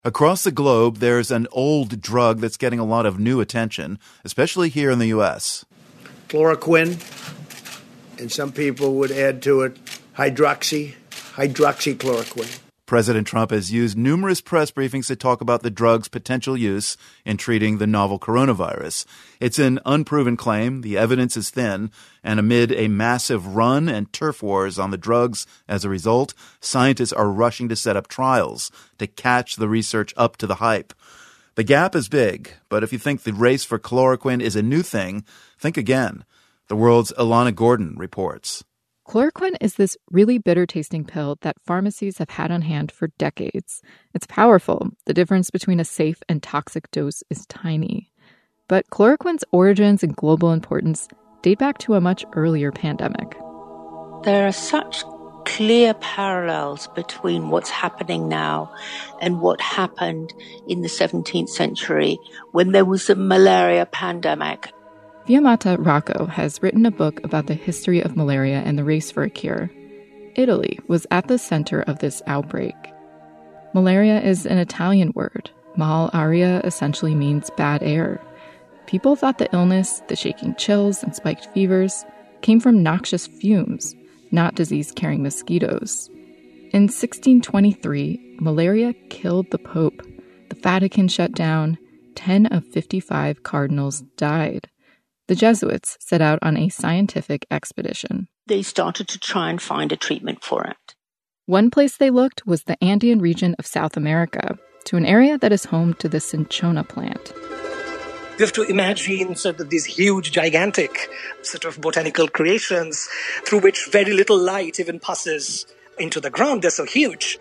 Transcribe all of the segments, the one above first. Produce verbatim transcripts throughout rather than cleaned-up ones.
Across the globe, there's an old drug that's getting a lot of new attention, especially here in the U S. Chloroquine, and some people would add to it hydroxy, hydroxychloroquine. President Trump has used numerous press briefings to talk about the drug's potential use in treating the novel coronavirus. It's an unproven claim, the evidence is thin, and amid a massive run and turf wars on the drugs as a result, scientists are rushing to set up trials to catch the research up to the hype. The gap is big, but if you think the race for chloroquine is a new thing, think again. The World's Ilana Gordon reports. Chloroquine is this really bitter-tasting pill that pharmacies have had on hand for decades. It's powerful. The difference between a safe and toxic dose is tiny. But chloroquine's origins and global importance date back to a much earlier pandemic. There are such clear parallels between what's happening now and what happened in the seventeenth century when there was a malaria pandemic. Fiammata Rocco has written a book about the history of malaria and the race for a cure. Italy was at the center of this outbreak. Malaria is an Italian word. Mal aria essentially means bad air. People thought the illness, the shaking chills and spiked fevers, came from noxious fumes, not disease-carrying mosquitoes. In sixteen twenty-three, malaria killed the Pope. The Vatican shut down. ten of fifty-five cardinals died. The Jesuits set out on a scientific expedition. They started to try and find a treatment for it. One place they looked was the Andean region of South America, to an area that is home to the cinchona plant. You have to imagine sort of these huge, gigantic sort of botanical creations through which very little light even passes into the ground. They're so huge.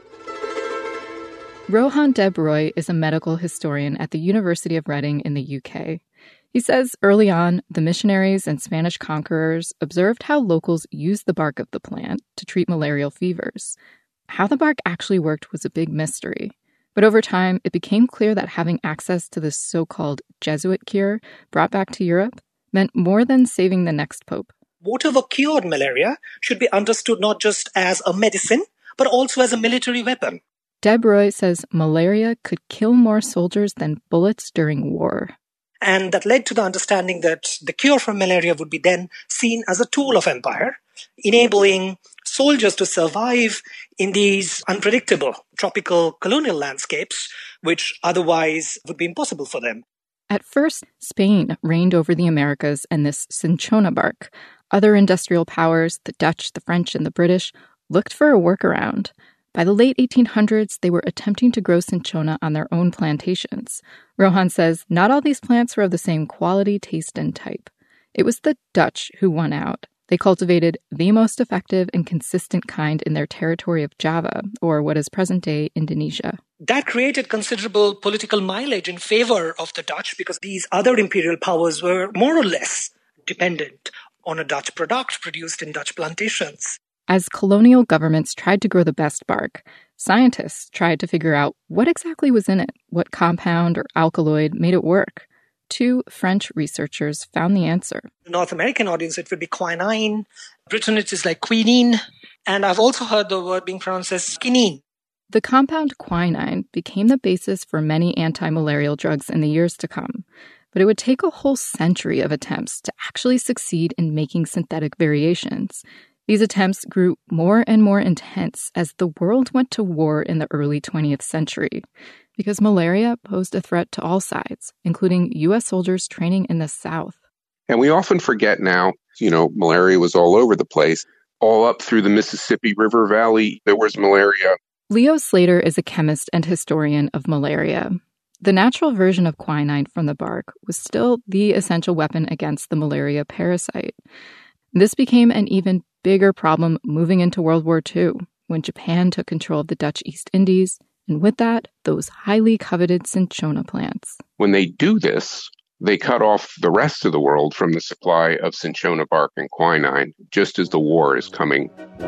Rohan Deb Roy is a medical historian at the University of Reading in the U K. He says early on, the missionaries and Spanish conquerors observed how locals used the bark of the plant to treat malarial fevers. How the bark actually worked was a big mystery. But over time, it became clear that having access to this so-called Jesuit cure brought back to Europe meant more than saving the next pope. Whatever cured malaria should be understood not just as a medicine, but also as a military weapon. Deb Roy says malaria could kill more soldiers than bullets during war. And that led to the understanding that the cure for malaria would be then seen as a tool of empire, enabling soldiers to survive in these unpredictable tropical colonial landscapes, which otherwise would be impossible for them. At first, Spain reigned over the Americas and this cinchona bark. Other industrial powers, the Dutch, the French, and the British, looked for a workaround. By the late eighteen hundreds, they were attempting to grow cinchona on their own plantations. Rohan says not all these plants were of the same quality, taste, and type. It was the Dutch who won out. They cultivated the most effective and consistent kind in their territory of Java, or what is present-day Indonesia. That created considerable political mileage in favor of the Dutch because these other imperial powers were more or less dependent on a Dutch product produced in Dutch plantations. As colonial governments tried to grow the best bark, scientists tried to figure out what exactly was in it, what compound or alkaloid made it work. Two French researchers found the answer. The North American audience, it would be quinine. Britain, it is like quinine. And I've also heard the word being pronounced as quinine. The compound quinine became the basis for many anti-malarial drugs in the years to come. But it would take a whole century of attempts to actually succeed in making synthetic variations. These attempts grew more and more intense as the world went to war in the early twentieth century, because malaria posed a threat to all sides, including U S soldiers training in the South. And we often forget now, you know, malaria was all over the place. All up through the Mississippi River Valley, there was malaria. Leo Slater is a chemist and historian of malaria. The natural version of quinine from the bark was still the essential weapon against the malaria parasite. This became an even bigger problem moving into World War Two, when Japan took control of the Dutch East Indies, and with that, those highly coveted cinchona plants. When they do this, they cut off the rest of the world from the supply of cinchona bark and quinine, just as the war is coming.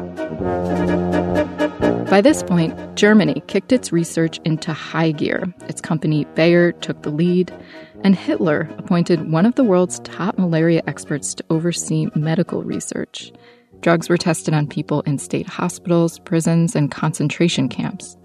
By this point, Germany kicked its research into high gear. Its company Bayer took the lead, and Hitler appointed one of the world's top malaria experts to oversee medical research. Drugs were tested on people in state hospitals, prisons, and concentration camps.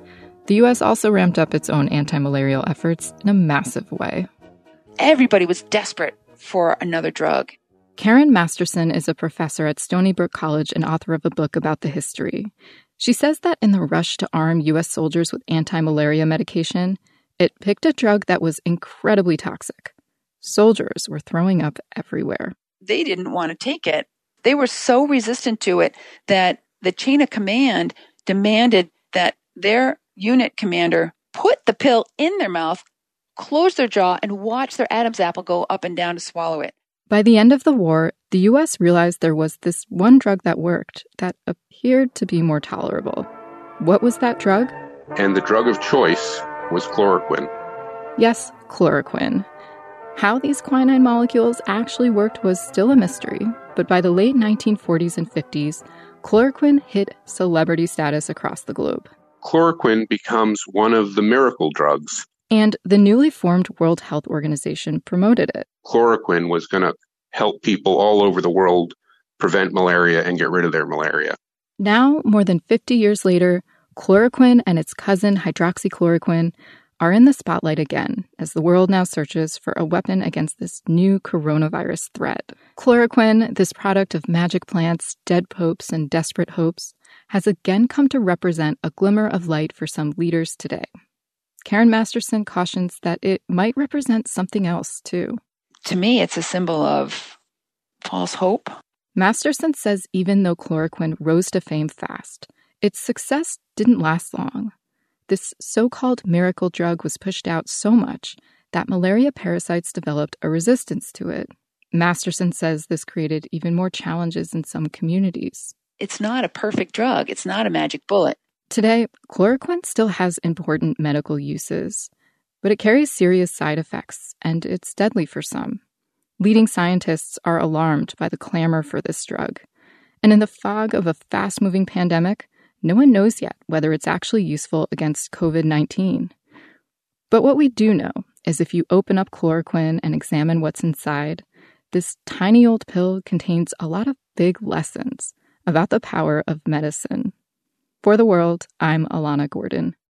The U S also ramped up its own anti-malarial efforts in a massive way. Everybody was desperate for another drug. Karen Masterson is a professor at Stony Brook College and author of a book about the history. She says that in the rush to arm U S soldiers with anti-malaria medication, it picked a drug that was incredibly toxic. Soldiers were throwing up everywhere. They didn't want to take it. They were so resistant to it that the chain of command demanded that their unit commander put the pill in their mouth, close their jaw, and watch their Adam's apple go up and down to swallow it. By the end of the war, the U S realized there was this one drug that worked, that appeared to be more tolerable. What was that drug? And the drug of choice was chloroquine. Yes, chloroquine. How these quinine molecules actually worked was still a mystery, but by the late nineteen forties and fifties, chloroquine hit celebrity status across the globe. Chloroquine becomes one of the miracle drugs. And the newly formed World Health Organization promoted it. Chloroquine was going to help people all over the world prevent malaria and get rid of their malaria. Now, more than fifty years later, chloroquine and its cousin hydroxychloroquine are in the spotlight again as the world now searches for a weapon against this new coronavirus threat. Chloroquine, this product of magic plants, dead popes, and desperate hopes, has again come to represent a glimmer of light for some leaders today. Karen Masterson cautions that it might represent something else, too. To me, it's a symbol of false hope. Masterson says even though chloroquine rose to fame fast, its success didn't last long. This so-called miracle drug was pushed out so much that malaria parasites developed a resistance to it. Masterson says this created even more challenges in some communities. It's not a perfect drug. It's not a magic bullet. Today, chloroquine still has important medical uses, but it carries serious side effects, and it's deadly for some. Leading scientists are alarmed by the clamor for this drug. And in the fog of a fast-moving pandemic, no one knows yet whether it's actually useful against covid nineteen. But what we do know is if you open up chloroquine and examine what's inside, this tiny old pill contains a lot of big lessons about the power of medicine. For The World, I'm Alana Gordon.